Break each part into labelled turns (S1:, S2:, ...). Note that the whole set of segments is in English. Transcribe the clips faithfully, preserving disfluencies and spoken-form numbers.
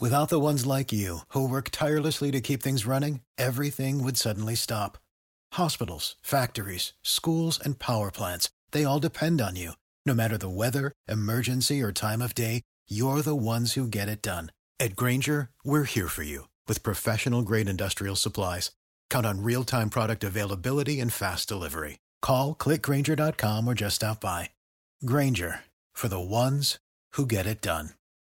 S1: Without the ones like you, who work tirelessly to keep things running, everything would suddenly stop. Hospitals, factories, schools, and power plants, they all depend on you. No matter the weather, emergency, or time of day, you're the ones who get it done. At Grainger, we're here for you with professional-grade industrial supplies. Count on real-time product availability and fast delivery. Call, click Grainger dot com, or just stop by. Grainger, for the ones who get it done.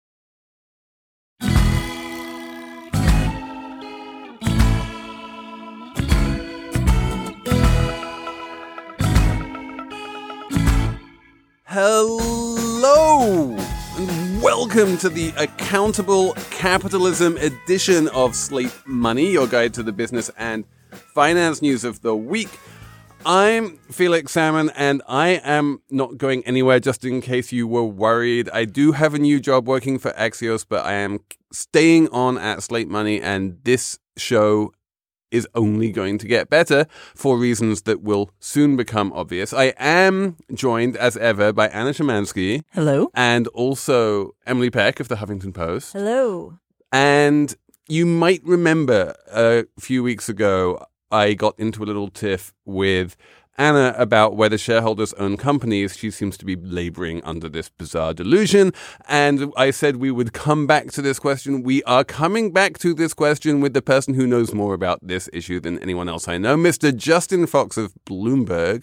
S2: Hello, and welcome to the Accountable Capitalism edition of Slate Money, your guide to the business and finance news of the week. I'm Felix Salmon, and I am not going anywhere, just in case you were worried. I do have a new job working for Axios, but I am staying on at Slate Money, and this show is only going to get better for reasons that will soon become obvious. I am joined, as ever, by Anna Szymanski.
S3: Hello.
S2: And also Emily Peck of the Huffington Post.
S3: Hello.
S2: And you might remember a few weeks ago, I got into a little tiff with Anna about whether shareholders own companies. She seems to be laboring under this bizarre delusion. And I said we would come back to this question. We are coming back to this question with the person who knows more about this issue than anyone else I know, Mister Justin Fox of Bloomberg.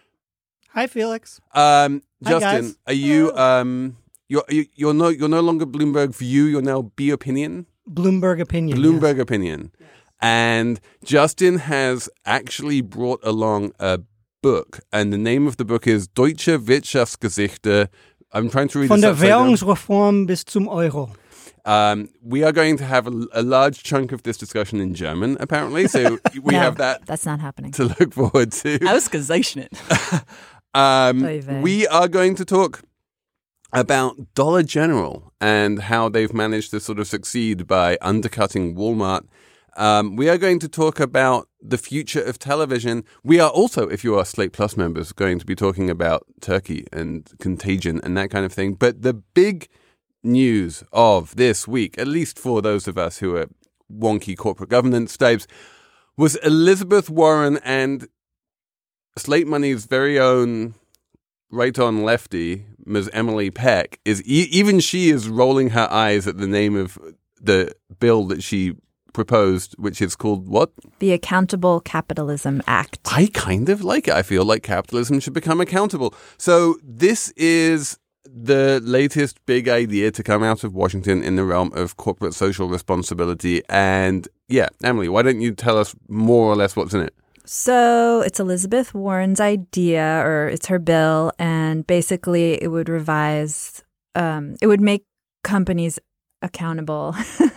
S4: Hi, Felix.
S2: Um,
S4: Hi,
S2: Justin,
S4: guys.
S2: are you um, you're you're no you're no longer Bloomberg View. You're now B Opinion.
S4: Bloomberg Opinion.
S2: Bloomberg
S4: yes.
S2: Opinion. And Justin has actually brought along a book, and the name of the book is Deutsche Wirtschaftsgeschichte. I'm trying to read
S4: Von
S2: this
S4: der
S2: upside down.
S4: Währungsreform bis zum Euro.
S2: Um, we are going to have a, a large chunk of this discussion in German, apparently. So we
S3: No,
S2: have that
S3: That's not happening.
S2: to look forward to.
S3: Ausgezeichnet.
S2: Um,
S3: Oy vey.
S2: we are going to talk about Dollar General and how they've managed to sort of succeed by undercutting Walmart. Um, we are going to talk about the future of television. We are also, if you are Slate Plus members, going to be talking about Turkey and Contagion and that kind of thing. But the big news of this week, at least for those of us who are wonky corporate governance types, was Elizabeth Warren and Slate Money's very own right-on lefty, Miz Emily Peck. Is e- even she is rolling her eyes at the name of the bill that she proposed, which is called what?
S3: The Accountable Capitalism Act.
S2: I kind of like it. I feel like capitalism should become accountable. So this is the latest big idea to come out of Washington in the realm of corporate social responsibility. And yeah, Emily, why don't you tell us more or less what's in it?
S3: So it's Elizabeth Warren's idea, or it's her bill, and basically it would revise, um, it would make companies accountable.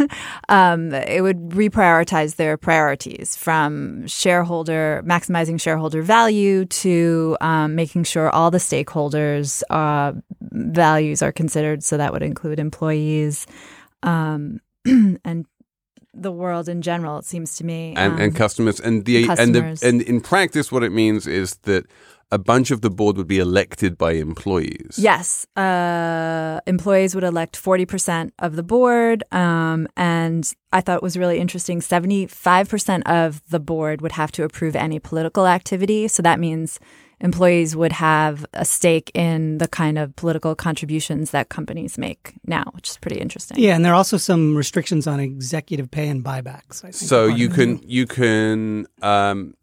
S3: um, it would reprioritize their priorities from shareholder, maximizing shareholder value to um, making sure all the stakeholders' uh, values are considered. So that would include employees um, and the world in general, it seems to me.
S2: And,
S3: um,
S2: and customers. And the
S3: customers.
S2: and the and in practice what it means is that a bunch of the board would be elected by employees.
S3: Yes. Uh, employees would elect forty percent of the board. Um, and I thought it was really interesting, seventy-five percent of the board would have to approve any political activity. So that means employees would have a stake in the kind of political contributions that companies make now, which is pretty interesting.
S4: Yeah, and there are also some restrictions on executive pay and buybacks. I think
S2: So
S4: part
S2: you
S4: of it.
S2: can you can um,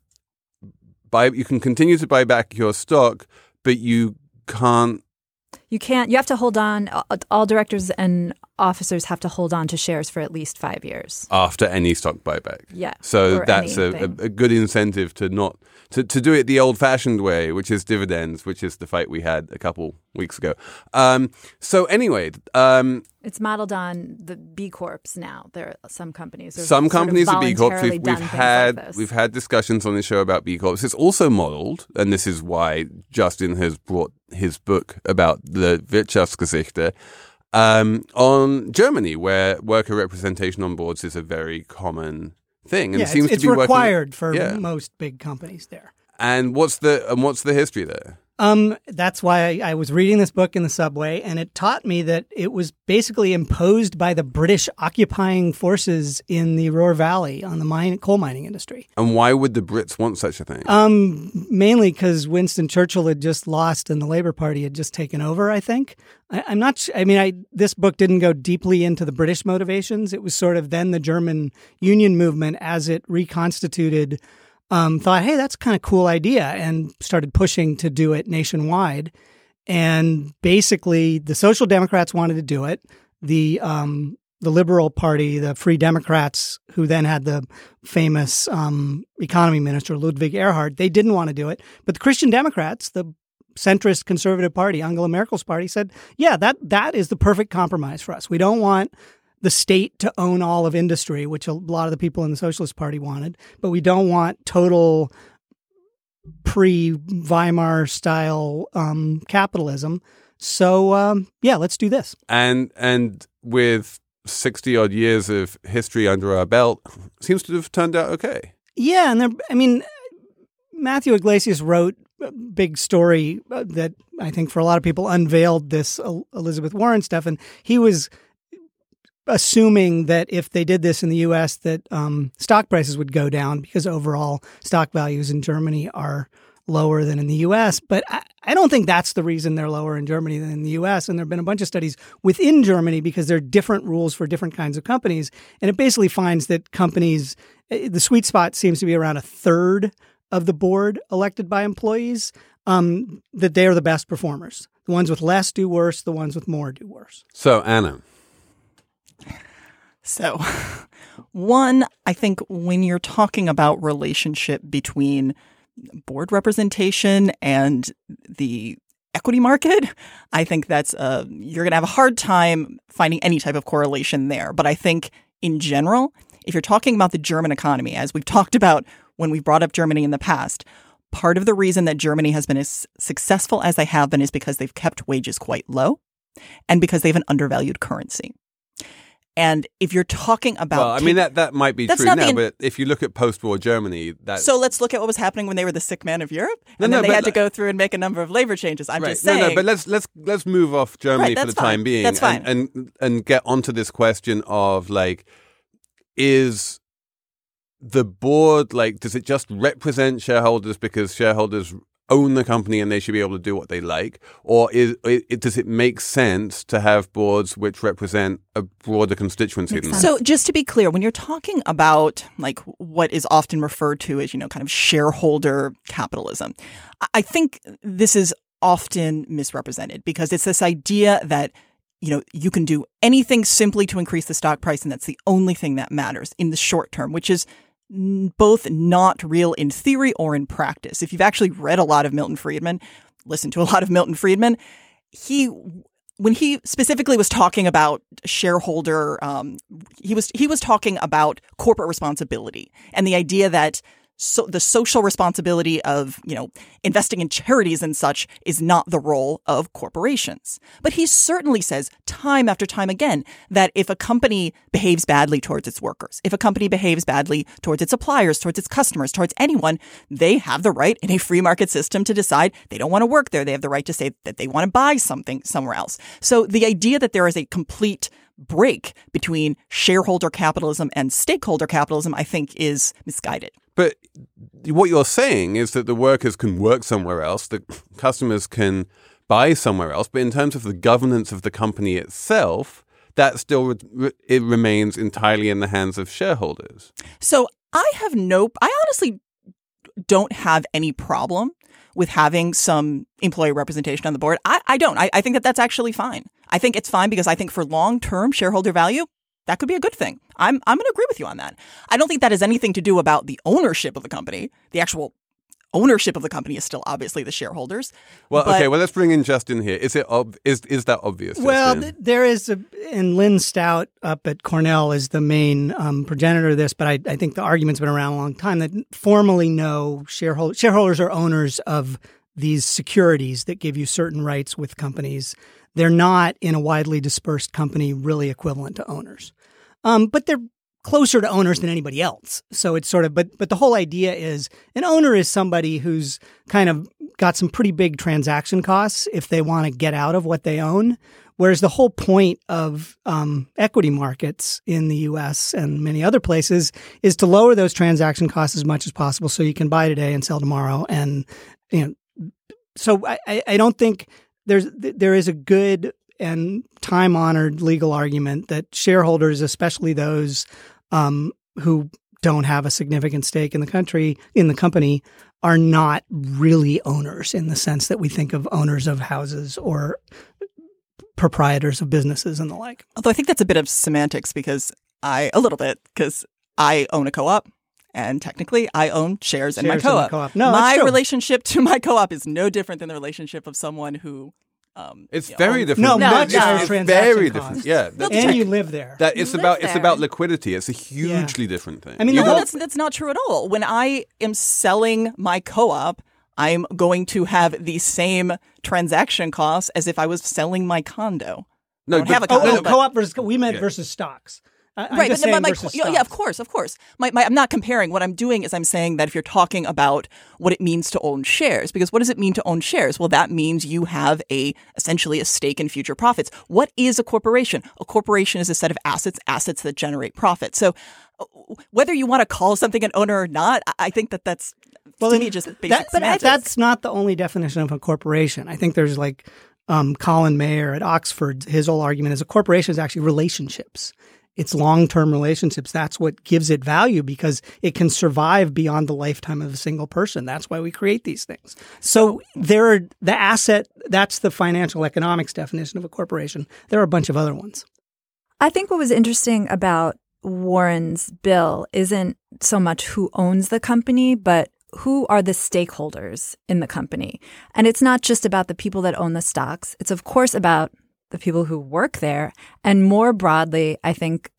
S2: buy you can continue to buy back your stock, but you can't.
S3: You can't, you have to hold on, all directors and officers have to hold on to shares for at least five years.
S2: After any stock buyback.
S3: Yeah.
S2: So
S3: or
S2: that's a, a,
S3: anything.
S2: a good incentive to not to, to do it the old fashioned way, which is dividends, which is the fight we had a couple weeks ago. Um, so anyway, um,
S3: It's modeled on the B Corps now. There are some companies. are
S2: some
S3: sort of
S2: companies are B Corps.
S3: voluntarily
S2: We've,
S3: done
S2: we've
S3: things
S2: had
S3: like this.
S2: we've had discussions on the show about B Corps. It's also modeled, and this is why Justin has brought his book about the Wirtschaftsgeschichte, um, on Germany, where worker representation on boards is a very common thing, and
S4: yeah,
S2: it seems
S4: it's, it's
S2: to be
S4: required
S2: working,
S4: for
S2: yeah.
S4: most big companies there.
S2: And what's the and what's the history there?
S4: Um, that's why I, I was reading this book in the subway, and it taught me that it was basically imposed by the British occupying forces in the Ruhr Valley on the mine, coal mining industry.
S2: And why would the Brits want such a thing?
S4: Um, mainly because Winston Churchill had just lost and the Labour Party had just taken over, I think. I, I'm not sh- I mean, I this book didn't go deeply into the British motivations. It was sort of then the German Union movement as it reconstituted Um, thought, hey, that's kind of cool idea, and started pushing to do it nationwide. And basically, the Social Democrats wanted to do it. The um, the Liberal Party, the Free Democrats, who then had the famous um, economy minister, Ludwig Erhard, they didn't want to do it. But the Christian Democrats, the centrist conservative party, Angela Merkel's party, said, yeah, that that is the perfect compromise for us. We don't want the state to own all of industry, which a lot of the people in the Socialist Party wanted, but we don't want total pre-Weimar style um, capitalism. So um, yeah, let's do this.
S2: And and with sixty odd years of history under our belt, seems to have turned out okay.
S4: Yeah, and there, I mean, Matthew Iglesias wrote a big story that I think for a lot of people unveiled this Elizabeth Warren stuff, and he was assuming that if they did this in the U S that um, stock prices would go down because overall stock values in Germany are lower than in the U S. But I, I don't think that's the reason they're lower in Germany than in the U S. And there have been a bunch of studies within Germany because there are different rules for different kinds of companies. And it basically finds that companies, the sweet spot seems to be around a third of the board elected by employees, um, that they are the best performers. The ones with less do worse. The ones with more do worse.
S2: So, Anna.
S5: So, one, I think when you're talking about relationship between board representation and the equity market, I think that's uh, you're going to have a hard time finding any type of correlation there. But I think in general, if you're talking about the German economy, as we've talked about when we've brought up Germany in the past, part of the reason that Germany has been as successful as they have been is because they've kept wages quite low and because they have an undervalued currency. And if you're talking about...
S2: Well, I mean, that, that might be
S5: That's
S2: true now,
S5: the,
S2: but if you look at post-war Germany... That...
S5: So let's look at what was happening when they were the sick man of Europe, and
S2: no,
S5: then
S2: no,
S5: they
S2: but,
S5: had to go through and make a number of labor changes. I'm
S2: right.
S5: just saying...
S2: No, no, but let's, let's, let's move off Germany
S5: right,
S2: for the
S5: fine.
S2: time being.
S5: That's fine.
S2: And, and, and get onto this question of, like, is the board, like, does it just represent shareholders because shareholders own the company and they should be able to do what they like? Or is it, does it make sense to have boards which represent a broader constituency than that?
S5: So just to be clear, when you're talking about like what is often referred to as, you know, kind of shareholder capitalism, I think this is often misrepresented because it's this idea that, you know, you can do anything simply to increase the stock price and that's the only thing that matters in the short term, which is both not real in theory or in practice. If you've actually read a lot of Milton Friedman, listened to a lot of Milton Friedman, he, when he specifically was talking about shareholder, um, he was he was talking about corporate responsibility and the idea that so the social responsibility of, you know, investing in charities and such is not the role of corporations. But he certainly says time after time again that if a company behaves badly towards its workers, if a company behaves badly towards its suppliers, towards its customers, towards anyone, they have the right in a free market system to decide they don't want to work there. They have the right to say that they want to buy something somewhere else. So the idea that there is a complete break between shareholder capitalism and stakeholder capitalism, I think, is misguided.
S2: But what you're saying is that the workers can work somewhere else, the customers can buy somewhere else, but in terms of the governance of the company itself, that still re- it remains entirely in the hands of shareholders.
S5: So I have no, I honestly don't have any problem with having some employee representation on the board. I, I don't. I, I think that that's actually fine. I think it's fine because I think for long-term shareholder value, that could be a good thing. I'm I'm going to agree with you on that. I don't think that has anything to do about the ownership of the company. The actual ownership of the company is still obviously the shareholders.
S2: Well,
S5: but,
S2: okay. Well, let's bring in Justin here. Is it ob- is is that obvious?
S4: Well,
S2: Justin?
S4: th- there is a, and Lynn Stout up at Cornell is the main um, progenitor of this, but I, I think the argument's been around a long time that formally no shareholders shareholders are owners of these securities that give you certain rights with companies. They're not in a widely dispersed company really equivalent to owners. Um, but they're closer to owners than anybody else. So it's sort of, but but the whole idea is an owner is somebody who's kind of got some pretty big transaction costs if they want to get out of what they own. Whereas the whole point of um, equity markets in the U S and many other places is to lower those transaction costs as much as possible so you can buy today and sell tomorrow. And you know, so I, I don't think there's there is a good and time-honored legal argument that shareholders, especially those um, who don't have a significant stake in the country, in the company, are not really owners in the sense that we think of owners of houses or proprietors of businesses and the like.
S5: Although I think that's a bit of semantics because I, a little bit, because I own a co-op. And technically, I own shares, shares in my co-op.
S4: In co-op. No,
S5: my
S4: that's true.
S5: relationship to my co-op is no different than the relationship of someone who Um,
S2: It's
S5: you know,
S2: very different.
S4: No,
S3: No,
S4: much
S3: no.
S4: higher
S2: It's
S4: transaction
S2: very
S4: costs.
S2: different. Yeah, that's
S4: And
S2: like-
S4: you live there.
S2: that it's
S3: You
S2: about
S3: live
S2: it's
S3: there.
S2: about liquidity. It's a hugely different thing.
S4: I mean,
S2: You
S4: the
S5: No,
S4: whole-
S2: don't-
S5: that's that's not true at all. When I am selling my co-op, I'm going to have the same transaction costs as if I was selling my condo.
S2: no,
S5: don't
S2: but-
S5: have a
S4: oh,
S5: condo,
S4: no,
S5: but-
S4: co-op versus, we meant
S2: Yeah.
S4: versus stocks. I, I'm
S5: right,
S4: just
S5: but no,
S4: saying
S5: my, my,
S4: versus
S5: yeah, yeah,
S4: stocks.
S5: of course, of course. My, my, I'm not comparing. What I'm doing is I'm saying that if you're talking about what it means to own shares, because what does it mean to own shares? Well, that means you have a essentially a stake in future profits. What is a corporation? A corporation is a set of assets, assets that generate profit. So uh, whether you want to call something an owner or not, I- I think that that's
S4: Well,
S5: to
S4: then
S5: me just basic
S4: that, but
S5: semantics.
S4: that's not the only definition of a corporation. I think there's like um, Colin Mayer at Oxford. His whole argument is a corporation is actually relationships. It's long-term relationships. That's what gives it value because it can survive beyond the lifetime of a single person. That's why we create these things. So there are the asset. That's the financial economics definition of a corporation. There are a bunch of other ones.
S3: I think what was interesting about Warren's bill isn't so much who owns the company, but who are the stakeholders in the company. And it's not just about the people that own the stocks. It's, of course, about the people who work there. And more broadly, I think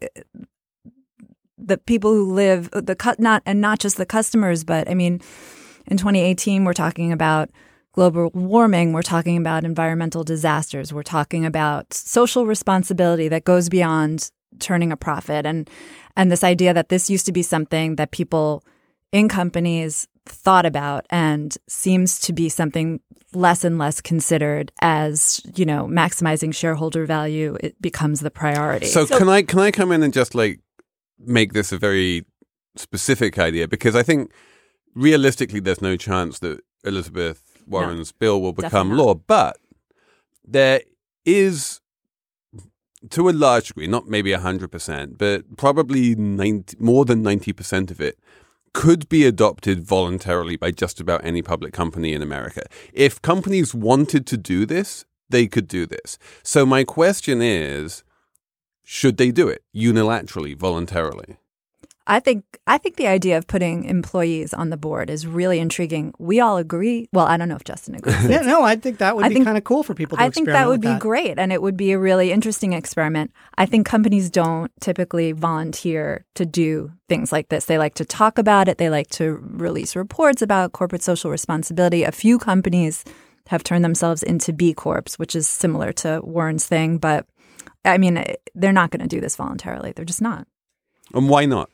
S3: the people who live, the cut not and not just the customers, but I mean, in twenty eighteen, we're talking about global warming. We're talking about environmental disasters. We're talking about social responsibility that goes beyond turning a profit. And and this idea that this used to be something that people in companies thought about and seems to be something less and less considered as, you know, maximizing shareholder value, it becomes the priority.
S2: So, can I can I come in and just like make this a very specific idea? Because I think realistically, there's no chance that Elizabeth Warren's bill will become
S3: definitely
S2: law. But there is, to a large degree, not maybe one hundred percent, but probably ninety, more than ninety percent of it could be adopted voluntarily by just about any public company in America. If companies wanted to do this, they could do this. So my question is, should they do it unilaterally, voluntarily?
S3: I think I think the idea of putting employees on the board is really intriguing. We all agree. Well, I don't know if Justin agrees.
S4: Yeah, no, I think that would
S3: I
S4: be
S3: think-
S4: kind of cool for people to
S3: I think
S4: experiment
S3: that would
S4: with
S3: be great, and it would be a really interesting experiment. I think companies don't typically volunteer to do things like this. They like to talk about it. They like to release reports about corporate social responsibility. A few companies have turned themselves into B Corps, which is similar to Warren's thing. But, I mean, they're not going to do this voluntarily. They're just not.
S2: And why not?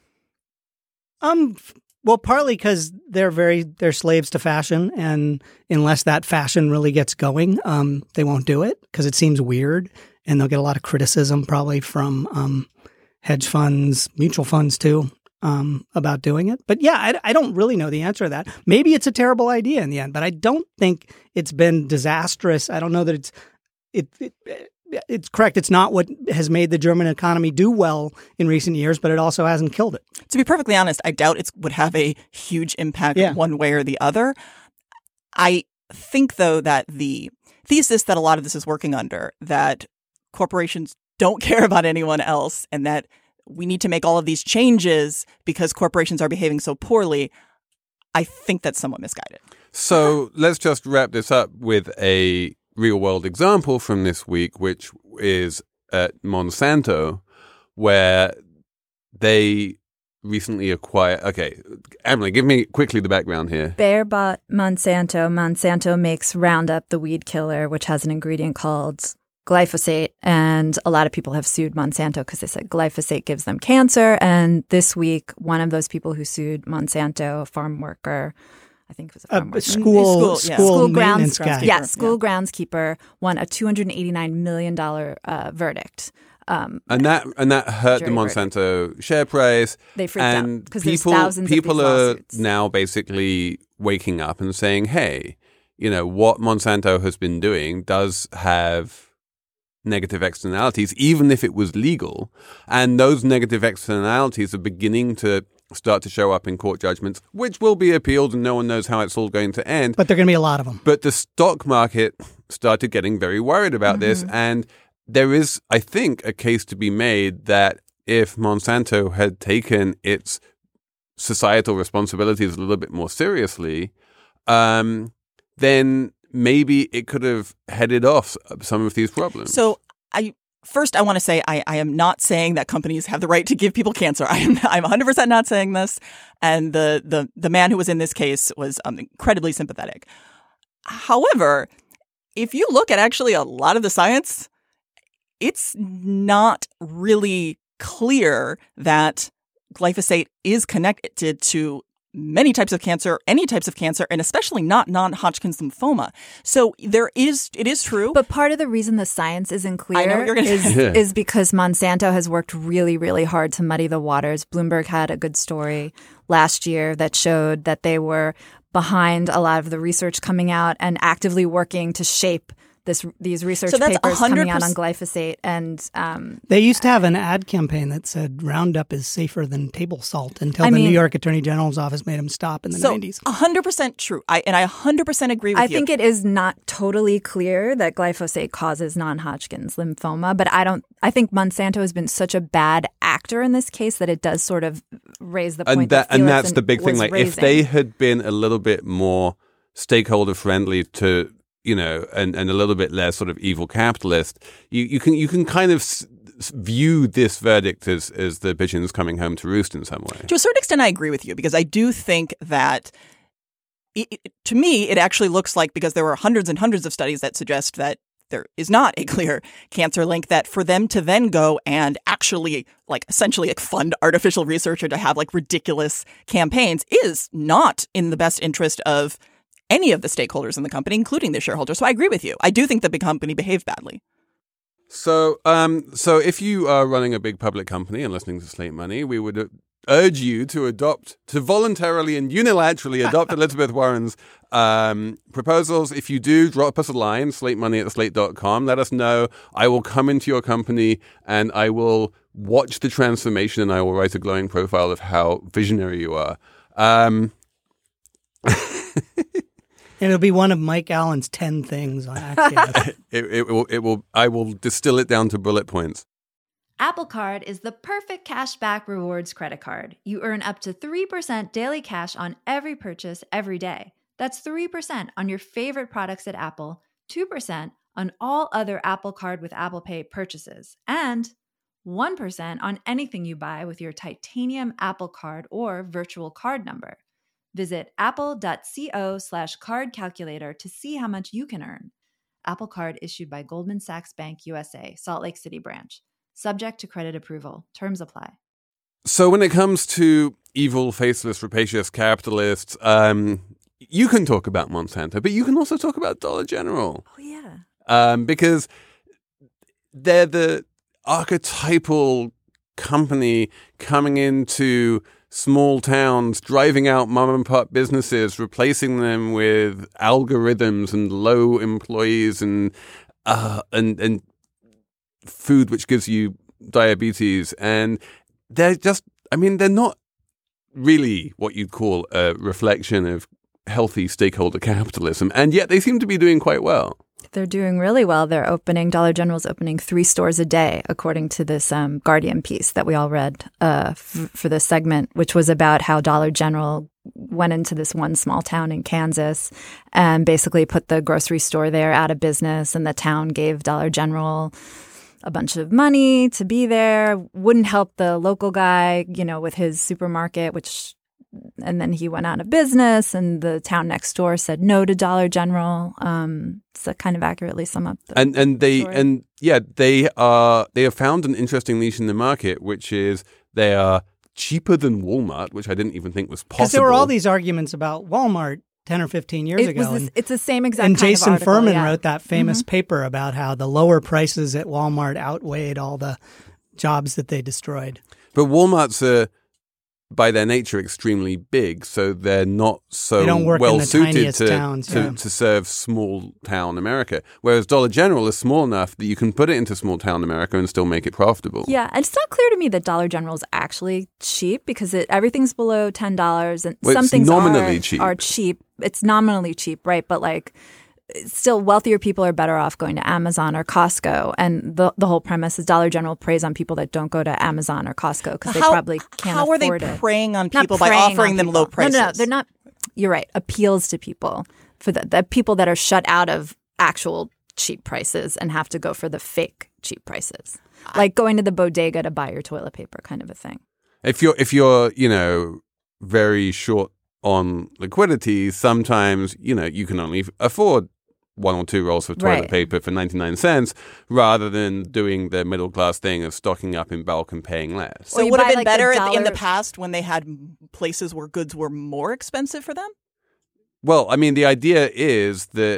S4: Um, well, partly because they're very they're slaves to fashion, and unless that fashion really gets going, um, they won't do it because it seems weird, and they'll get a lot of criticism probably from um, hedge funds, mutual funds too, um, about doing it. But yeah, I, I don't really know the answer to that. Maybe it's a terrible idea in the end, but I don't think it's been disastrous. I don't know that it's it. it It's correct. It's not what has made the German economy do well in recent years, but it also hasn't killed it.
S5: To be perfectly honest, I doubt it would have a huge impact
S4: Yeah.
S5: one way or the other. I think, though, that the thesis that a lot of this is working under, that corporations don't care about anyone else and that we need to make all of these changes because corporations are behaving so poorly, I think that's somewhat misguided.
S2: So let's just wrap this up with a real-world example from this week, which is at Monsanto, where they recently acquired... Okay, Emily, give me quickly the background here.
S3: Bayer bought Monsanto. Monsanto makes Roundup, the weed killer, which has an ingredient called glyphosate, and a lot of people have sued Monsanto because they said glyphosate gives them cancer. And this week, one of those people who sued Monsanto, a farm worker, I think it was a farm
S4: a
S3: worker.
S4: school,
S5: School, yeah.
S4: school,
S3: School
S4: maintenance
S3: grounds,
S4: guy.
S3: yeah, school groundskeeper won a two hundred eighty-nine million dollars uh, verdict. Um,
S2: And that and that hurt the
S3: Jury
S2: Monsanto share price.
S3: They freaked out
S2: and
S3: 'cause there's
S2: people
S3: thousands of
S2: people
S3: these
S2: are
S3: lawsuits.
S2: now basically waking up and saying, "Hey, you know what Monsanto has been doing does have negative externalities, even if it was legal, and those negative externalities are beginning to start to show up in court judgments, which will be appealed, and no one knows how it's all going to end."
S4: But there are going to be a lot of them.
S2: But the stock market started getting very worried about
S3: Mm-hmm.
S2: this. And there is, I think, a case to be made that if Monsanto had taken its societal responsibilities a little bit more seriously, um, then maybe it could have headed off some of these problems.
S5: So I first I want to say I, I am not saying that companies have the right to give people cancer. I am I'm one hundred percent not saying this. And the the the man who was in this case was um, incredibly sympathetic. However, if you look at actually a lot of the science, it's not really clear that glyphosate is connected to many types of cancer, any types of cancer, and especially not non-Hodgkin's lymphoma. So there is, it is true.
S3: But part of the reason the science isn't clear
S5: I know what you're gonna
S3: is,
S2: say.
S3: is because Monsanto has worked really, really hard to muddy the waters. Bloomberg had a good story last year that showed that they were behind a lot of the research coming out and actively working to shape this these research
S5: So that's
S3: papers
S5: one hundred
S3: coming out on
S5: percent
S3: glyphosate. And um,
S4: They used to have an ad campaign that said Roundup is safer than table salt until
S3: I
S4: the
S3: mean-
S4: New York Attorney General's office made them stop in the
S5: so
S4: nineties.
S5: one hundred percent true. I and I one hundred percent agree with
S3: I
S5: you.
S3: think it is not totally clear that glyphosate causes non-Hodgkin's lymphoma, but I don't. I think Monsanto has been such a bad actor in this case that it does sort of raise the point
S2: and that,
S3: that
S2: and
S3: Felix
S2: that's the big thing.
S3: was
S2: Like,
S3: raising.
S2: if they had been a little bit more stakeholder friendly to, you know, and, and a little bit less sort of evil capitalist, you, you can you can kind of s- view this verdict as as the pigeons coming home to roost in some way.
S5: To a certain extent, I agree with you because I do think that it, it- to me, it actually looks like, because there were hundreds and hundreds of studies that suggest that there is not a clear cancer link, that for them to then go and actually like essentially like fund artificial research or to have like ridiculous campaigns is not in the best interest of any of the stakeholders in the company, including the shareholders. So I agree with you. I do think that the company behaved badly.
S2: So, um, so if you are running a big public company and listening to Slate Money, we would uh, urge you to adopt, to voluntarily and unilaterally adopt Elizabeth Warren's um, proposals. If you do, drop us a line, slatemoney at slate dot com. Let us know. I will come into your company and I will watch the transformation and I will write a glowing profile of how visionary you are. Um,
S4: And it'll be one of Mike Allen's ten things on Axios.
S2: it, it will, it will, I will distill it down to bullet points.
S6: Apple Card is the perfect cashback rewards credit card. You earn up to three percent daily cash on every purchase every day. That's three percent on your favorite products at Apple, two percent on all other Apple Card with Apple Pay purchases, and one percent on anything you buy with your titanium Apple Card or virtual card number. Visit apple.co slash card calculator to see how much you can earn. Apple Card issued by Goldman Sachs Bank U S A, Salt Lake City branch. Subject to credit approval. Terms apply.
S2: So when it comes to evil, faceless, rapacious capitalists, um, you can talk about Monsanto, but you can also talk about Dollar General.
S3: oh yeah,
S2: Um, because they're the archetypal company coming into small towns, driving out mom and pop businesses, replacing them with algorithms and low employees and uh, and and food which gives you diabetes. And they're just, I mean, they're not really what you'd call a reflection of healthy stakeholder capitalism, and yet they seem to be doing quite well.
S3: they're doing really well. They're opening, Dollar General's opening three stores a day, according to this um, Guardian piece that we all read uh, f- for this segment, which was about how Dollar General went into this one small town in Kansas and basically put the grocery store there out of business, and the town gave Dollar General a bunch of money to be there, wouldn't help the local guy, you know, with his supermarket, which and then he went out of business, and the town next door said no to Dollar General. Um, to kind of accurately sum up the
S2: and and they
S3: story.
S2: and yeah they are they have found an interesting niche in the market, which is they are cheaper than Walmart, which I didn't even think was possible.
S4: Because there were all these arguments about Walmart ten or fifteen years
S3: It
S4: ago.
S3: was this,
S4: and,
S3: it's the same exact
S4: and
S3: kind
S4: Jason
S3: of article,
S4: Furman
S3: yeah.
S4: wrote that famous
S3: Mm-hmm.
S4: paper about how the lower prices at Walmart outweighed all the jobs that they destroyed.
S2: But Walmart's are, by their nature, extremely big, so they're not so
S4: They don't work in
S2: well
S4: the
S2: suited
S4: tiniest
S2: to,
S4: towns,
S2: to,
S4: yeah.
S2: to serve small town America. Whereas Dollar General is small enough that you can put it into small town America and still make it profitable.
S3: Yeah, and it's not clear to me that Dollar General is actually cheap because it, everything's below ten dollars, and
S2: Well,
S3: some
S2: it's
S3: things
S2: nominally
S3: are,
S2: cheap.
S3: are cheap. It's nominally cheap, right? But like, still, wealthier people are better off going to Amazon or Costco. And the the whole premise is Dollar General preys on people that don't go to Amazon or Costco because they
S5: How-
S3: probably can't
S5: How are
S3: afford
S5: they
S3: it.
S5: preying on
S3: Not
S5: people by
S3: preying
S5: offering
S3: on
S5: them
S3: people.
S5: low prices?
S3: No, no, no, they're not. You're right. Appeals to people for the, the people that are shut out of actual cheap prices and have to go for the fake cheap prices, like going to the bodega to buy your toilet paper, kind of a thing.
S2: If you're if you're you know very short on liquidity, sometimes you know you can only afford one or two rolls of toilet
S3: Right.
S2: paper for ninety-nine cents, rather than doing the middle class thing of stocking up in bulk and paying less.
S5: So
S3: Or
S5: it
S3: you
S5: would have
S3: buy,
S5: been
S3: like, the
S5: better in the
S3: dollar-
S5: past when they had places where goods were more expensive for them?
S2: Well, I mean, the idea is that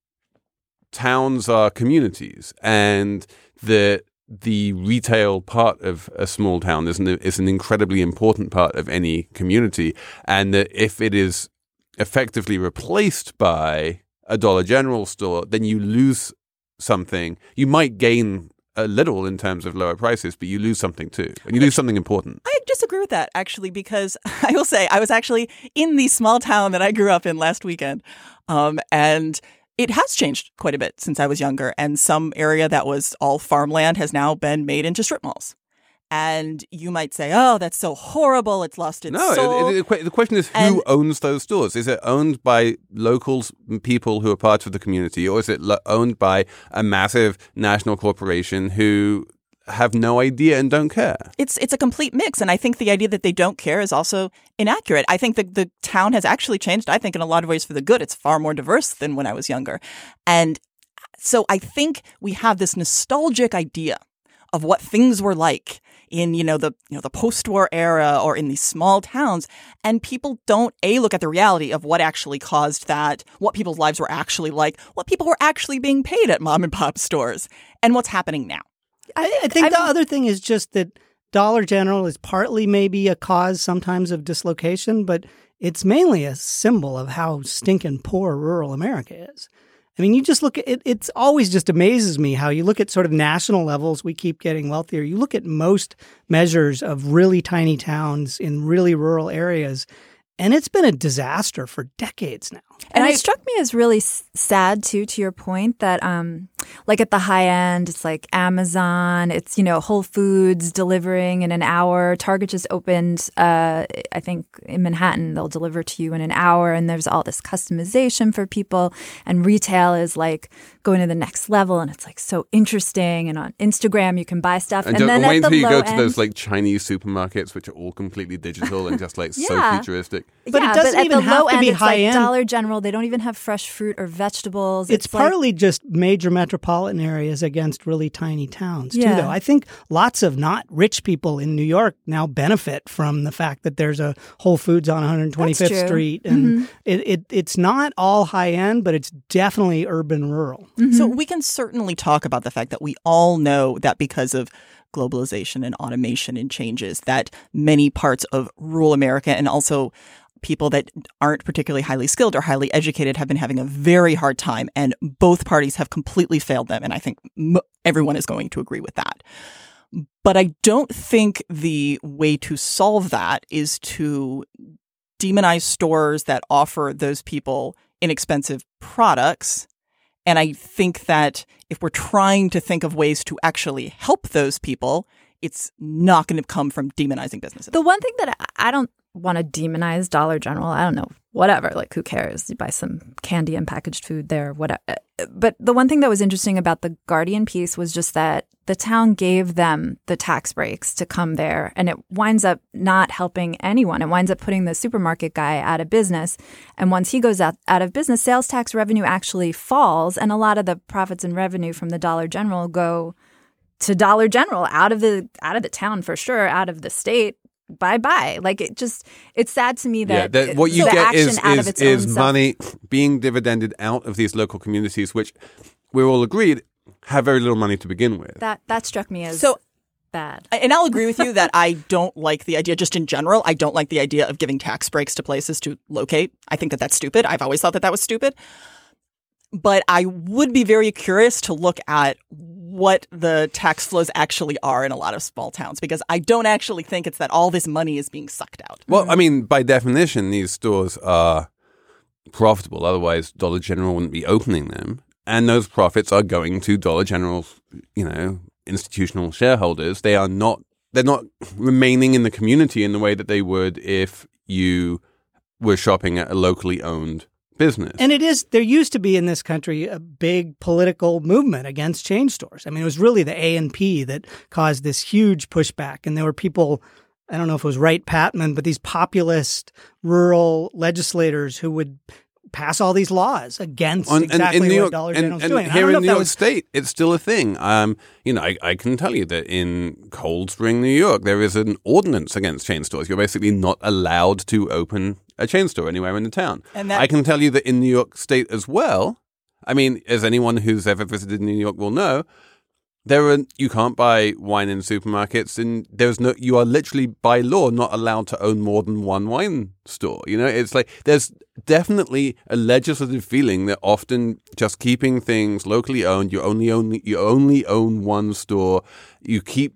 S2: towns are communities, and that the retail part of a small town is an, is an incredibly important part of any community, and that if it is effectively replaced by a Dollar General store, then you lose something. You might gain a little in terms of lower prices, but you lose something too, and you lose something important.
S5: I disagree with that, actually, because I will say I was actually in the small town that I grew up in last weekend. Um, and it has changed quite a bit since I was younger. And some area that was all farmland has now been made into strip malls. And you might say, oh, that's so horrible. It's lost its
S2: No,
S5: soul.
S2: it, it, the question is who
S5: And-
S2: owns those stores? Is it owned by locals, people who are part of the community, or is it lo- owned by a massive national corporation who have no idea and don't care?
S5: It's it's a complete mix. And I think the idea that they don't care is also inaccurate. I think that the town has actually changed, I think, in a lot of ways for the good. It's far more diverse than when I was younger. And so I think we have this nostalgic idea of what things were like in, you know, the you know the post-war era or in these small towns. And people don't, A, look at the reality of what actually caused that, what people's lives were actually like, what people were actually being paid at mom and pop stores, and what's happening now.
S4: I, I think
S3: I
S4: the
S3: mean-
S4: other thing is just that Dollar General is partly maybe a cause sometimes of dislocation, but it's mainly a symbol of how stinking poor rural America is. I mean, you just look at it, it's always just amazes me how you look at sort of national levels, we keep getting wealthier. You look at most measures of really tiny towns in really rural areas, and it's been a disaster for decades now.
S3: And,
S5: And
S3: it
S5: I-
S3: struck me as really s- sad too, to your point, that um, like at the high end, it's like Amazon, it's, you know, Whole Foods delivering in an hour. Target just opened, uh, I think in Manhattan, they'll deliver to you in an hour. And there's all this customization for people. And retail is like going to the next level. And it's like so interesting. And on Instagram, you can buy stuff.
S2: And,
S3: And,
S2: don't,
S3: then
S2: and wait
S3: at the
S2: until you
S3: low
S2: go to
S3: end,
S2: those like Chinese supermarkets, which are all completely digital and just like so
S3: Yeah.
S2: futuristic.
S4: But it
S3: yeah,
S4: doesn't
S3: but at
S4: even
S3: the
S4: have
S3: low
S4: to
S3: end,
S4: be
S3: it's like
S4: high-end.
S3: Dollar General. They don't even have fresh fruit or vegetables.
S4: It's,
S3: like-
S4: partly just major metropolitan areas against really tiny towns, too,
S3: Yeah.
S4: though. I think lots of not rich people in New York now benefit from the fact that there's a Whole Foods on one hundred twenty-fifth
S3: That's true.
S4: Street. And it, it it's not all high end, but it's definitely urban rural.
S5: So we can certainly talk about the fact that we all know that because of globalization and automation and changes, that many parts of rural America and also people that aren't particularly highly skilled or highly educated have been having a very hard time, and both parties have completely failed them. And I think m- everyone is going to agree with that. But I don't think the way to solve that is to demonize stores that offer those people inexpensive products. And I think that if we're trying to think of ways to actually help those people, it's not going to come from demonizing businesses.
S3: The one thing that I- I don't want to demonize Dollar General. I don't know, whatever. Like, who cares? You buy some candy and packaged food there, whatever. But the one thing that was interesting about the Guardian piece was just that the town gave them the tax breaks to come there, and it winds up not helping anyone. It winds up putting the supermarket guy out of business. And once he goes out, out of business, sales tax revenue actually falls, and a lot of the profits and revenue from the Dollar General go to Dollar General, out of the out of the town for sure, out of the state. Bye bye. Like, it just, it's sad to me that,
S2: yeah, that what you
S3: the
S2: get is
S3: action
S2: is, is money being dividended out of these local communities, which we're all agreed have very little money to begin with.
S3: That that struck me as
S5: so
S3: bad.
S5: And I'll agree with you that I don't like the idea, just in general, I don't like the idea of giving tax breaks to places to locate. I think that that's stupid. I've always thought that that was stupid. But I would be very curious to look at what the tax flows actually are in a lot of small towns, because I don't actually think it's that all this money is being sucked out.
S2: Well, I mean, by definition, these stores are profitable. Otherwise, Dollar General wouldn't be opening them. And those profits are going to Dollar General's, you know, institutional shareholders. They are not, they're not remaining in the community in the way that they would if you were shopping at a locally owned business.
S4: And it is, there used to be in this country a big political movement against chain stores. I mean, it was really the A N P that caused this huge pushback. And there were people, I don't know if it was Wright-Patman, but these populist rural legislators who would pass all these laws against
S2: On,
S4: exactly
S2: in New
S4: what
S2: York,
S4: Dollar
S2: and,
S4: General's
S2: and
S4: doing. And I
S2: here
S4: don't know
S2: in
S4: if
S2: New
S4: that
S2: York
S4: was,
S2: State, it's still a thing. Um, you know, I, I can tell you that in Cold Spring, New York, there is an ordinance against chain stores. You're basically not allowed to open a chain store anywhere in the town.
S5: And that-
S2: I can tell you that in New York State as well, I mean, as anyone who's ever visited New York will know, there are you can't buy wine in supermarkets, and there's no you are literally by law not allowed to own more than one wine store. You know, it's like there's definitely a legislative feeling that often just keeping things locally owned, you only own you only own one store, you keep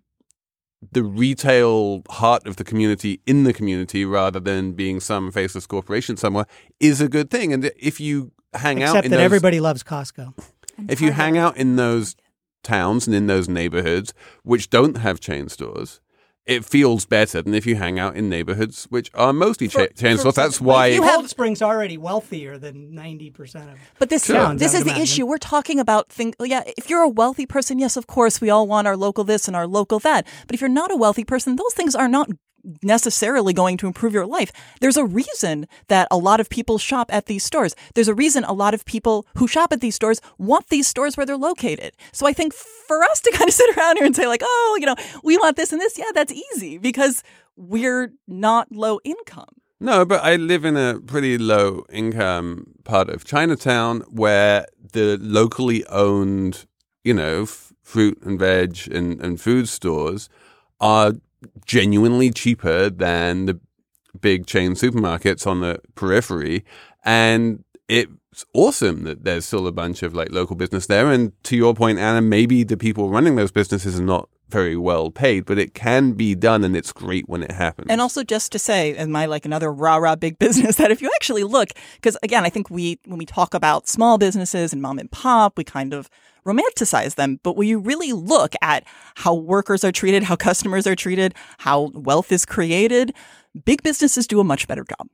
S2: the retail heart of the community in the community rather than being some faceless corporation somewhere is a good thing. And if you hang
S4: except
S2: out in
S4: that
S2: those,
S4: everybody loves Costco.
S2: if you hang out in those towns and in those neighborhoods which don't have chain stores, it feels better than if you hang out in neighborhoods which are mostly cha-
S5: For-
S2: chain
S5: for-
S2: stores. That's
S5: but
S2: why
S5: if you
S4: Cold
S5: have-
S4: Spring's already wealthier than ninety percent of
S5: But this,
S2: Sure.
S5: this is the
S4: Imagine.
S5: issue. We're talking about things. Yeah, if you're a wealthy person, yes, of course, we all want our local this and our local that. But if you're not a wealthy person, those things are not necessarily going to improve your life. There's a reason that a lot of people shop at these stores. There's a reason a lot of people who shop at these stores want these stores where they're located. So I think for us to kind of sit around here and say like, oh, you know, we want this and this, yeah, that's easy because we're not low income.
S2: No, but I live in a pretty low income part of Chinatown where the locally owned, you know, f- fruit and veg and, and food stores are genuinely cheaper than the big chain supermarkets on the periphery. And it's awesome that there's still a bunch of like local business there. And to your point, Anna, maybe the people running those businesses are not very well paid, but it can be done and it's great when it happens.
S5: And also just to say, and my like another rah rah big business, that if you actually look, because again, I think we when we talk about small businesses and mom and pop, we kind of romanticize them. But when you really look at how workers are treated, how customers are treated, how wealth is created, big businesses do a much better job.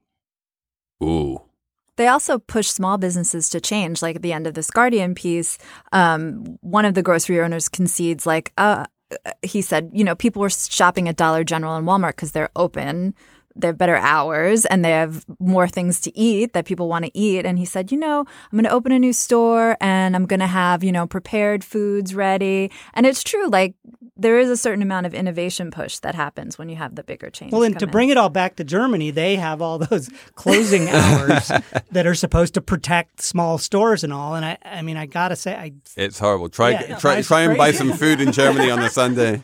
S2: Ooh.
S3: They also push small businesses to change. Like at the end of this Guardian piece, um, one of the grocery owners concedes, like, uh, he said, you know, people were shopping at Dollar General and Walmart because they're open, they have better hours, and they have more things to eat that people want to eat. And he said, you know, I'm going to open a new store and I'm going to have, you know, prepared foods ready. And it's true, like, there is a certain amount of innovation push that happens when you have the bigger chains.
S4: Well, and to
S3: come
S4: bring
S3: in.
S4: it all back to Germany, they have all those closing hours that are supposed to protect small stores and all. And I, I mean, I gotta say, I
S2: It's horrible. Try
S4: Yeah,
S2: try
S4: it's
S2: try and buy
S4: crazy.
S2: some food in Germany on a Sunday.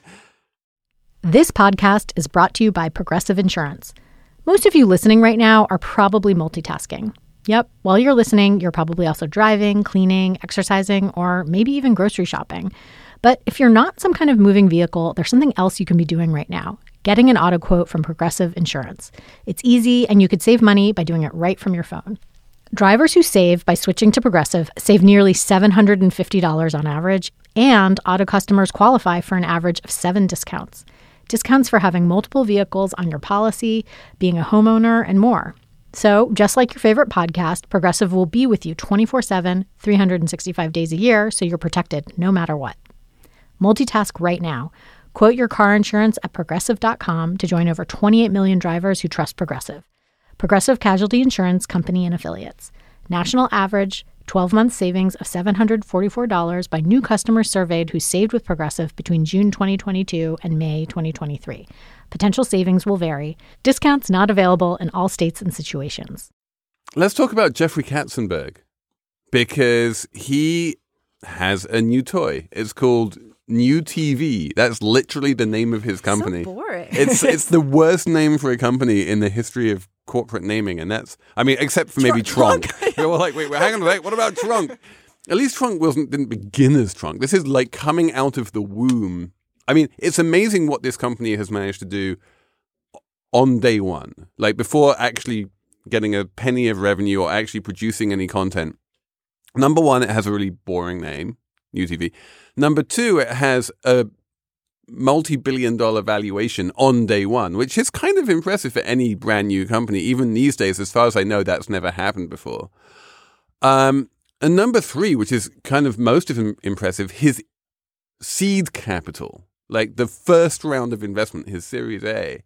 S7: This podcast is brought to you by Progressive Insurance. Most of you listening right now are probably multitasking. Yep, while you're listening, you're probably also driving, cleaning, exercising, or maybe even grocery shopping. But if you're not some kind of moving vehicle, there's something else you can be doing right now. Getting an auto quote from Progressive Insurance. It's easy, and you could save money by doing it right from your phone. Drivers who save by switching to Progressive save nearly seven hundred fifty dollars on average, and auto customers qualify for an average of seven discounts. discounts for having multiple vehicles on your policy, being a homeowner, and more. So, just like your favorite podcast, Progressive will be with you twenty-four seven, three hundred sixty-five days a year, so you're protected no matter what. Multitask right now. Quote your car insurance at Progressive dot com to join over twenty-eight million drivers who trust Progressive. Progressive Casualty Insurance Company and Affiliates. National average twelve-month savings of seven hundred forty-four dollars by new customers surveyed who saved with Progressive between June twenty twenty-two and May twenty twenty-three. Potential savings will vary. Discounts not available in all states and situations.
S2: Let's talk about Jeffrey Katzenberg, because he has a new toy. It's called New T V. That's literally the name of his company.
S3: So boring.
S2: It's it's the worst name for a company in the history of corporate naming, and that's, I mean, except for maybe Trunk. Trunk. They were like, wait, wait, hang on a sec. What about Trunk? At least Trunk wasn't didn't begin as Trunk. This is like coming out of the womb. I mean, it's amazing what this company has managed to do on day one, like before actually getting a penny of revenue or actually producing any content. Number one, it has a really boring name, New T V. Number two, it has a multi-billion dollar valuation on day one, which is kind of impressive for any brand new company. Even these days, as far as I know, that's never happened before. Um, and number three, which is kind of most of them impressive, his seed capital, like the first round of investment, his Series A,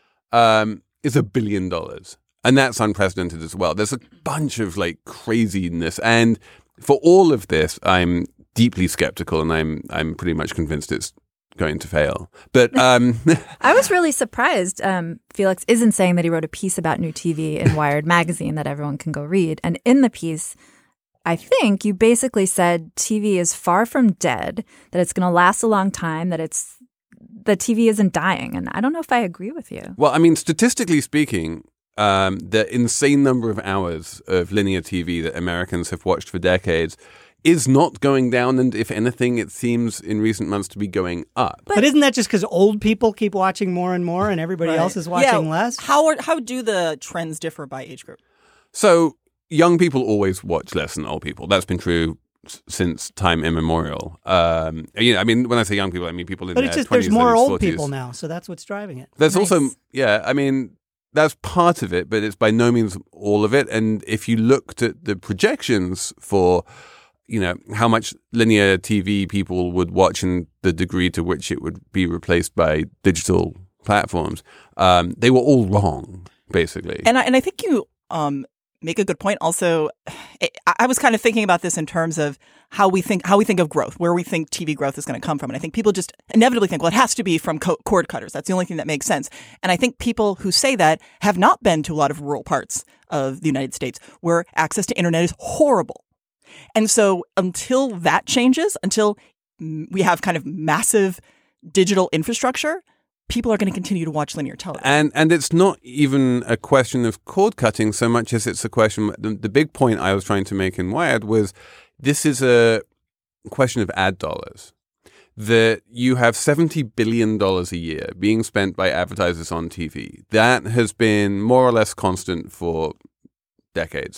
S2: um, is a billion dollars. And that's unprecedented as well. There's a bunch of like craziness. And for all of this, I'm deeply skeptical, and I'm I'm pretty much convinced it's going to fail. But um,
S3: I was really surprised. Um, Felix isn't saying that he wrote a piece about New T V in Wired magazine that everyone can go read. And in the piece, I think you basically said T V is far from dead, that it's going to last a long time, that it's that T V isn't dying. And I don't know if I agree with you.
S2: Well, I mean, statistically speaking, um, the insane number of hours of linear T V that Americans have watched for decades is not going down, and if anything, it seems in recent months to be going up.
S4: But, but isn't that just because old people keep watching more and more, and everybody right. else is watching
S5: yeah.
S4: less?
S5: How are, how do the trends differ by age group?
S2: So young people always watch less than old people. That's been true s- since time immemorial. Um, you know, I mean, when I say young people, I mean people in
S4: but
S2: their
S4: it's just
S2: twenties,
S4: there's more old
S2: forties.
S4: People now, so that's what's driving it.
S2: There's
S3: nice.
S2: also, yeah, I mean, that's part of it, but it's by no means all of it. And if you looked at the projections for, you know, how much linear T V people would watch and the degree to which it would be replaced by digital platforms, um, they were all wrong, basically.
S5: And I, and I think you um, make a good point. Also, it, I was kind of thinking about this in terms of how we think how we think of growth, where we think T V growth is going to come from. And I think people just inevitably think, well, it has to be from co- cord cutters. That's the only thing that makes sense. And I think people who say that have not been to a lot of rural parts of the United States where access to internet is horrible. And so until that changes, until we have kind of massive digital infrastructure, people are going to continue to watch linear television.
S2: And and it's not even a question of cord cutting so much as it's a question. The, the big point I was trying to make in Wired was this is a question of ad dollars. That you have seventy billion dollars a year being spent by advertisers on T V. That has been more or less constant for decades.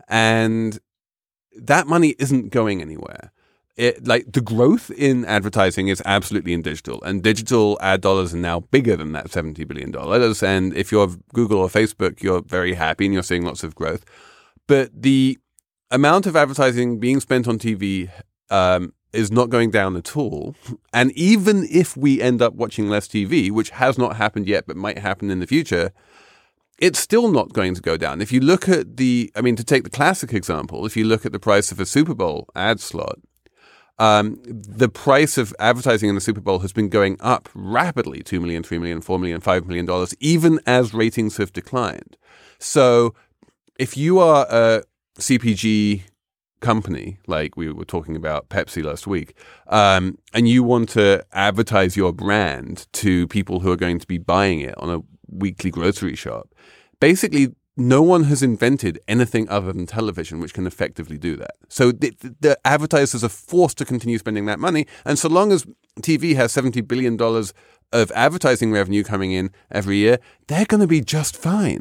S2: And that money isn't going anywhere. It, like the growth in advertising is absolutely in digital, and digital ad dollars are now bigger than that seventy billion dollars. And if you're Google or Facebook, you're very happy and you're seeing lots of growth. But the amount of advertising being spent on T V um, is not going down at all. And even if we end up watching less T V, which has not happened yet but might happen in the future, it's still not going to go down. If you look at the, I mean, to take the classic example, if you look at the price of a Super Bowl ad slot, um, the price of advertising in the Super Bowl has been going up rapidly, two million dollars, three million dollars, four million dollars, five million dollars, even as ratings have declined. So if you are a C P G company, like we were talking about Pepsi last week, um, and you want to advertise your brand to people who are going to be buying it on a weekly grocery shop, basically no one has invented anything other than television which can effectively do that. So the, the advertisers are forced to continue spending that money. And so long as T V has seventy billion dollars of advertising revenue coming in every year, they're going to be just fine.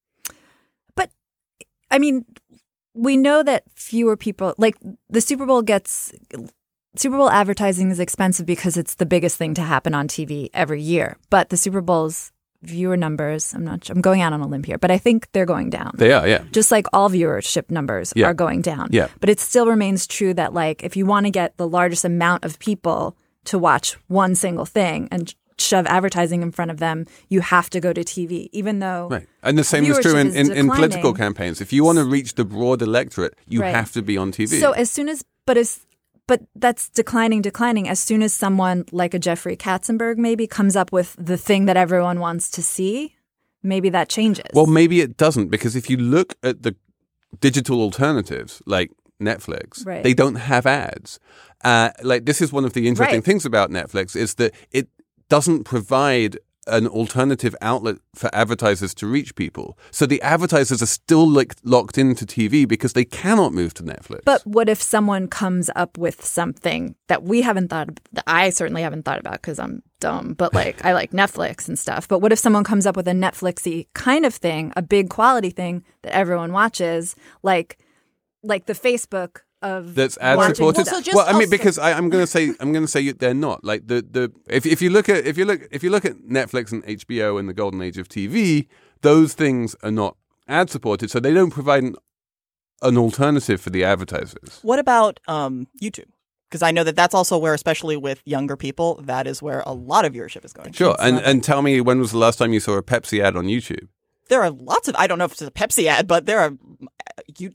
S3: But, I mean, we know that fewer people, like the Super Bowl gets Super Bowl advertising is expensive because it's the biggest thing to happen on T V every year. But the Super Bowl's viewer numbers, I'm not sure, I'm going out on a limb here, but I think they're going down.
S2: They are, yeah.
S3: Just like all viewership numbers
S2: yeah.
S3: are going down.
S2: Yeah.
S3: But it still remains true that like if you want to get the largest amount of people to watch one single thing and shove advertising in front of them, you have to go to T V, even though
S2: right. And the same is true in, in, in political campaigns. If you want to reach the broad electorate, you
S3: right.
S2: have to be on T V.
S3: So as soon as, but as But that's declining, declining. As soon as someone like a Jeffrey Katzenberg maybe comes up with the thing that everyone wants to see, maybe that changes.
S2: Well, maybe it doesn't, because if you look at the digital alternatives like Netflix,
S3: right.
S2: they don't have ads. Uh, like this is one of the interesting
S3: right.
S2: things about Netflix is that it doesn't provide an alternative outlet for advertisers to reach people. So the advertisers are still like locked into T V because they cannot move to Netflix.
S3: But what if someone comes up with something that we haven't thought of, that I certainly haven't thought about because I'm dumb, but like I like Netflix and stuff. But what if someone comes up with a Netflixy kind of thing, a big quality thing that everyone watches, like like the Facebook of
S2: that's ad supported.
S5: Well, so
S2: well, I mean,
S5: also-
S2: because I, I'm going to say I'm going to say they're not like the the if if you look at if you look if you look at Netflix and H B O in the golden age of T V, those things are not ad supported, so they don't provide an, an alternative for the advertisers.
S5: What about um, YouTube? Because I know that that's also where, especially with younger people, that is where a lot of viewership is going.
S2: Sure,
S5: It's
S2: and
S5: not-
S2: and tell me, when was the last time you saw a Pepsi ad on YouTube?
S5: there are lots of. I don't know if it's a Pepsi ad, but there are you.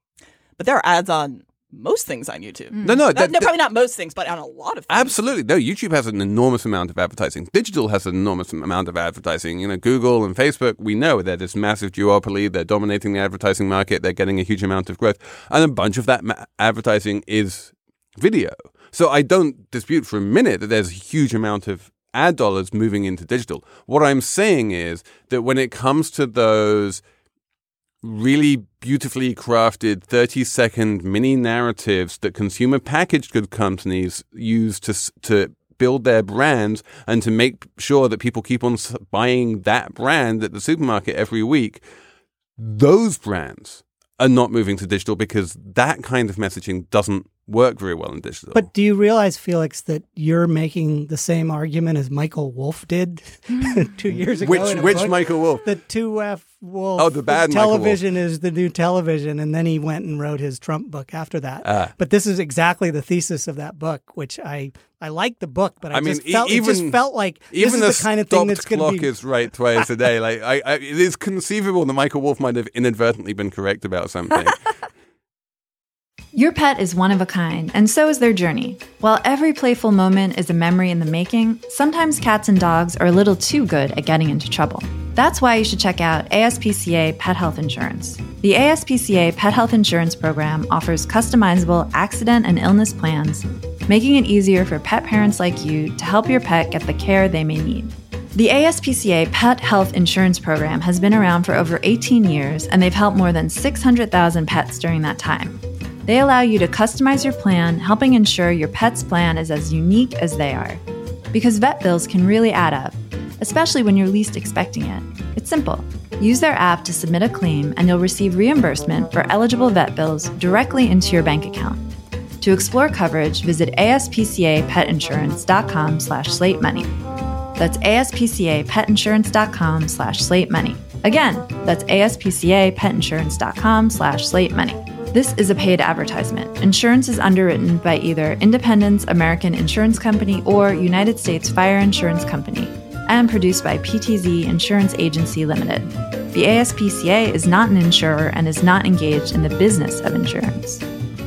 S5: But there are ads on most things on YouTube.
S2: No, no,
S5: Uh,
S2: that,
S5: no,
S2: that-
S5: probably not most things, but on a lot of things.
S2: absolutely. No, YouTube has an enormous amount of advertising. Digital has an enormous amount of advertising. You know, Google and Facebook, we know they're this massive duopoly. They're dominating the advertising market. They're getting a huge amount of growth. And a bunch of that ma- advertising is video. So I don't dispute for a minute that there's a huge amount of ad dollars moving into digital. What I'm saying is that when it comes to those really beautifully crafted thirty second mini narratives that consumer packaged good companies use to to build their brands and to make sure that people keep on buying that brand at the supermarket every week, those brands are not moving to digital because that kind of messaging doesn't work very well in digital.
S4: But do you realize, Felix, that you're making the same argument as Michael Wolff did two years ago?
S2: which
S4: in a
S2: which
S4: book?
S2: Michael Wolff?
S4: The two F Wolf.
S2: Oh, the bad Michael
S4: television is the new television, and then he went and wrote his Trump book after that.
S2: Ah.
S4: But this is exactly the thesis of that book, which I I like the book, but I,
S2: I mean,
S4: just felt
S2: e- even
S4: it just felt like
S2: even
S4: this is
S2: the,
S4: the kind of thing
S2: stopped
S4: that's going
S2: clock
S4: to be.
S2: is right twice a day. Like I, I, it is conceivable that Michael Wolff might have inadvertently been correct about something.
S6: Your pet is one of a kind, and so is their journey. While every playful moment is a memory in the making, sometimes cats and dogs are a little too good at getting into trouble. That's why you should check out A S P C A Pet Health Insurance. The A S P C A Pet Health Insurance Program offers customizable accident and illness plans, making it easier for pet parents like you to help your pet get the care they may need. The A S P C A Pet Health Insurance Program has been around for over eighteen years, and they've helped more than six hundred thousand pets during that time. They allow you to customize your plan, helping ensure your pet's plan is as unique as they are. Because vet bills can really add up, especially when you're least expecting it. It's simple. Use their app to submit a claim, and you'll receive reimbursement for eligible vet bills directly into your bank account. To explore coverage, visit aspcapetinsurance.com slash slate money. That's aspcapetinsurance.com slash slate money. Again, that's aspcapetinsurance.com slash slate money. This is a paid advertisement. Insurance is underwritten by either Independence American Insurance Company or United States Fire Insurance Company and produced by P T Z Insurance Agency Limited. The A S P C A is not an insurer and is not engaged in the business of insurance.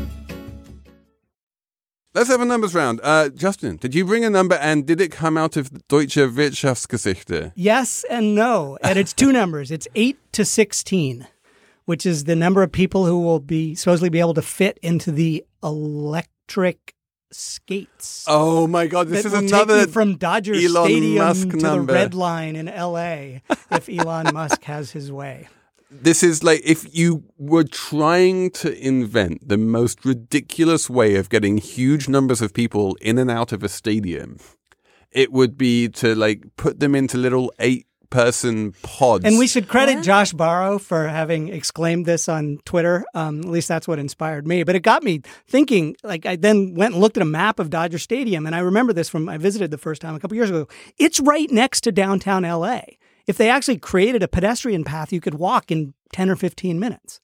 S2: Let's have a numbers round. Uh, Justin, did you bring a number, and did it come out of Deutsche Wirtschaftsgeschichte?
S4: Yes and no, and it's two numbers. It's eight to sixteen, which is the number of people who will be supposedly be able to fit into the electric skates.
S2: Oh my God, this
S4: that
S2: is
S4: will
S2: another
S4: take you from Dodger
S2: Elon
S4: Stadium
S2: Musk
S4: to
S2: number.
S4: the Red Line in L A if Elon Musk has his way.
S2: This is like if you were trying to invent the most ridiculous way of getting huge numbers of people in and out of a stadium, it would be to like put them into little eight person pods.
S4: And we should credit Josh Barro for having exclaimed this on Twitter. Um, at least that's what inspired me. But it got me thinking, like I then went and looked at a map of Dodger Stadium. And I remember this from, I visited the first time a couple years ago. It's right next to downtown L A. If they actually created a pedestrian path, you could walk in ten or fifteen minutes.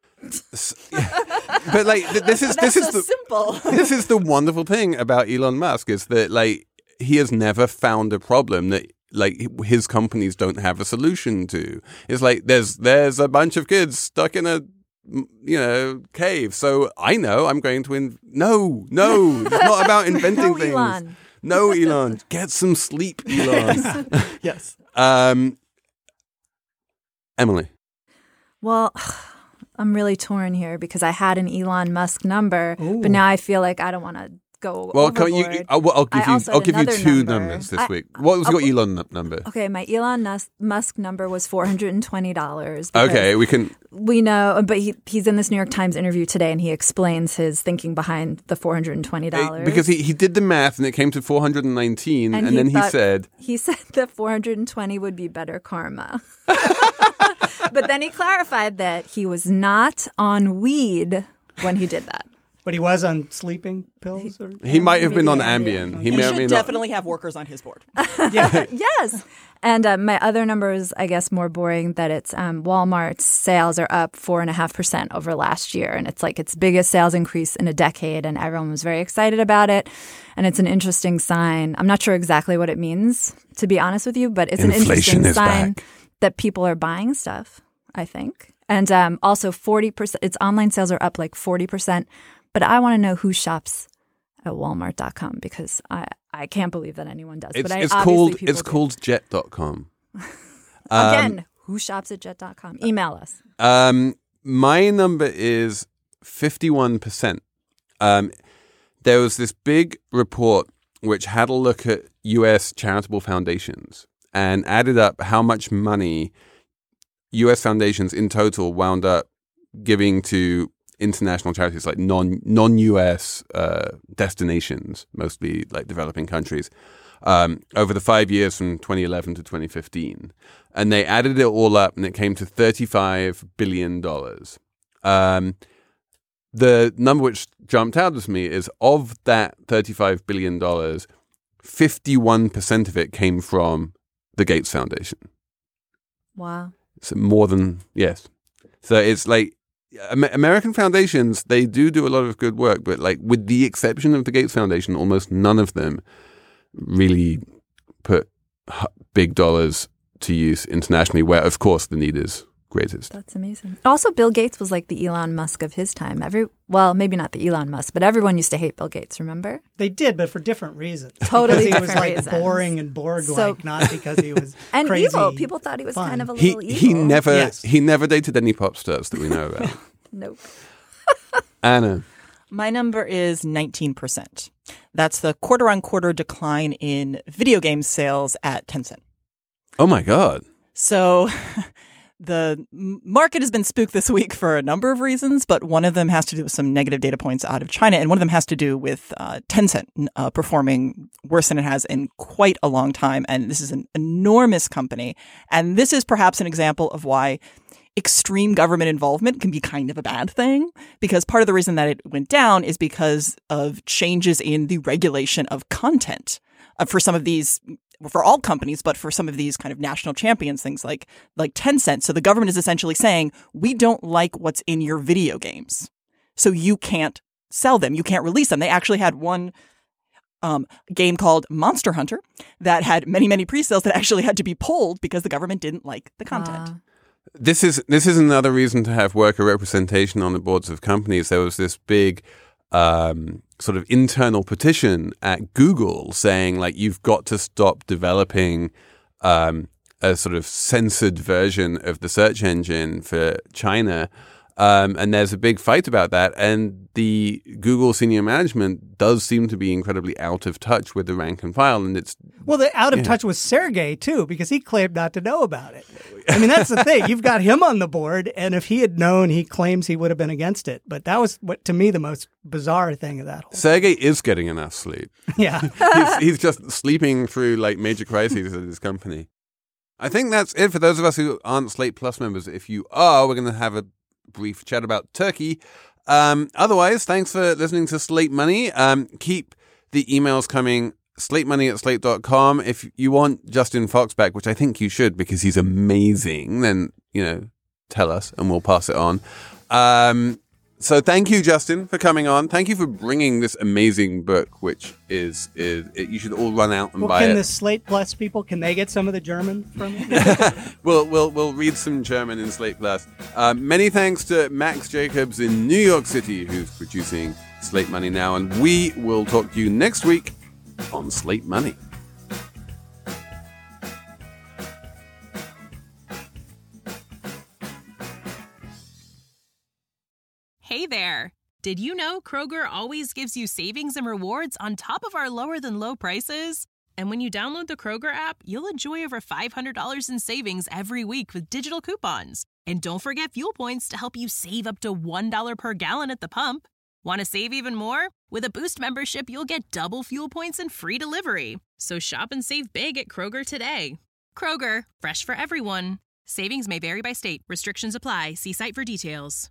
S2: But like this is this is
S5: so
S2: the
S5: simple.
S2: This is the wonderful thing about Elon Musk is that like he has never found a problem that like his companies don't have a solution to. It's like there's there's a bunch of kids stuck in a you know cave, so I know I'm going to in- no no it's not about inventing
S3: No,
S2: things.
S3: Elon.
S2: No, Elon, get some sleep, Elon.
S5: Yes.
S2: um, Emily.
S3: Well, I'm really torn here because I had an Elon Musk number,
S4: Ooh.
S3: but now I feel like I don't want to go
S2: Well,
S3: overboard.
S2: can you, I'll, I'll give
S3: I
S2: you.
S3: also
S2: I'll
S3: had
S2: give you
S3: another
S2: two
S3: number.
S2: numbers this
S3: I-
S2: week. What was
S3: I'll-
S2: your Elon n- number?
S3: Okay, my Elon Nus- Musk number was four hundred twenty dollars.
S2: Okay, we can.
S3: We know, but he, he's in this New York Times interview today, and he explains his thinking behind the four hundred twenty dollars.
S2: Because he, he did the math and it came to four hundred nineteen, and,
S3: And he
S2: then he
S3: thought-
S2: said,
S3: He said that four hundred twenty would be better karma. But then he clarified that he was not on weed when he did that.
S4: But he was on sleeping pills? Or?
S2: he might have been on
S3: Maybe
S2: Ambien. He
S5: He
S2: may or
S5: should
S2: may not.
S5: definitely have workers on his board.
S4: Yeah.
S3: Yes. And uh, my other number is, I guess, more boring that it's um, Walmart's sales are up four point five percent over last year. And it's like its biggest sales increase in a decade. And everyone was very excited about it. And it's an interesting sign. I'm not sure exactly what it means, to be honest with you, but it's
S2: Inflation
S3: an interesting
S2: is
S3: sign
S2: back.
S3: that people are buying stuff, I think. And um, also forty percent, its online sales are up like forty percent. But I want to know who shops at walmart dot com because I, I can't believe that anyone does.
S2: It's,
S3: but I,
S2: it's
S3: obviously
S2: called
S3: people
S2: it's
S3: do.
S2: called jet dot com.
S3: Again, who shops at jet dot com? Email us.
S2: Um, my number is fifty-one percent. Um, there was this big report which had a look at U S charitable foundations and added up how much money U S foundations in total wound up giving to international charities, like non non U S uh, destinations, mostly like developing countries, um, over the five years from twenty eleven to twenty fifteen, and they added it all up, and it came to thirty-five billion dollars. Um, the number which jumped out at me is of that thirty-five billion dollars, fifty-one percent of it came from the Gates Foundation.
S3: Wow.
S2: So more than yes, so it's like. American foundations, they do do a lot of good work, but like with the exception of the Gates Foundation, almost none of them really put big dollars to use internationally, where of course the need is greatest.
S3: That's amazing. Also, Bill Gates was like the Elon Musk of his time. Every well, maybe not the Elon Musk, but everyone used to hate Bill Gates, remember?
S4: They did, but for different reasons.
S3: Totally
S4: because he was
S3: different
S4: like
S3: reasons.
S4: boring and Borg-like,
S3: So-
S4: not because he was
S3: And
S4: crazy.
S3: evil. People thought he was
S4: fun.
S3: kind of a
S2: He
S3: little evil.
S2: he never
S4: Yes.
S2: he never dated any pop stars that we know about.
S3: Nope.
S2: Anna,
S5: My number is nineteen percent. That's the quarter on quarter decline in video game sales at Tencent.
S2: oh my god,
S5: So the m- market has been spooked this week for a number of reasons, but one of them has to do with some negative data points out of China, and one of them has to do with uh, Tencent uh, performing worse than it has in quite a long time. And this is an enormous company. And this is perhaps an example of why extreme government involvement can be kind of a bad thing, because part of the reason that it went down is because of changes in the regulation of content uh, for some of these, for all companies, but for some of these kind of national champions, things like like Tencent. So the government is essentially saying, we don't like what's in your video games, so you can't sell them, you can't release them. They actually had one um, game called Monster Hunter that had many, many pre-sales that actually had to be pulled because the government didn't like the content.
S3: Wow.
S2: this is this is another reason to have worker representation on the boards of companies. There was this big um, sort of internal petition at Google saying, like, you've got to stop developing um, a sort of censored version of the search engine for China. Um, and there's a big fight about that. And the Google senior management does seem to be incredibly out of touch with the rank and file. And it's
S4: Well, the out of
S2: Yeah.
S4: touch was Sergey, too, because he claimed not to know about it. I mean, that's the thing. You've got him on the board, and if he had known, he claims he would have been against it. But that was, what to me, the most bizarre thing of that whole
S2: Sergey is getting enough sleep.
S4: Yeah.
S2: he's, he's just sleeping through like major crises at his company. I think that's it for those of us who aren't Slate Plus members. If you are, we're going to have a brief chat about Turkey. Um, otherwise, thanks for listening to Slate Money. Um, keep the emails coming, slate money at slate dot com. If you want Justin Fox back, which I think you should because he's amazing, then, you know, tell us and we'll pass it on. Um, so thank you, Justin, for coming on. Thank you for bringing this amazing book, which is, is it, you should all run out and
S4: well,
S2: buy
S4: can
S2: it.
S4: Can the Slate Plus people, can they get some of the German from it?
S2: we'll, we'll, we'll read some German in Slate Plus. Uh, many thanks to Max Jacobs in New York City, who's producing Slate Money now. And we will talk to you next week on Slate Money.
S8: Hey there. Did you know Kroger always gives you savings and rewards on top of our lower than low prices? And when you download the Kroger app, you'll enjoy over five hundred dollars in savings every week with digital coupons. And don't forget fuel points to help you save up to one dollar per gallon at the pump. Want to save even more? With a Boost membership, you'll get double fuel points and free delivery. So shop and save big at Kroger today. Kroger, fresh for everyone. Savings may vary by state. Restrictions apply. See site for details.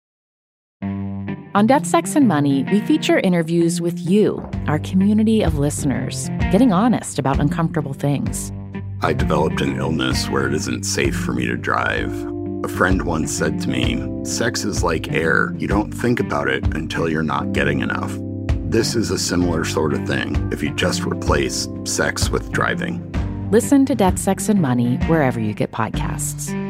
S9: On Death, Sex, and Money, we feature interviews with you, our community of listeners, getting honest about uncomfortable things.
S10: I developed an illness where it isn't safe for me to drive. A friend once said to me, sex is like air. You don't think about it until you're not getting enough. This is a similar sort of thing if you just replace sex with driving.
S9: Listen to Death, Sex, and Money wherever you get podcasts.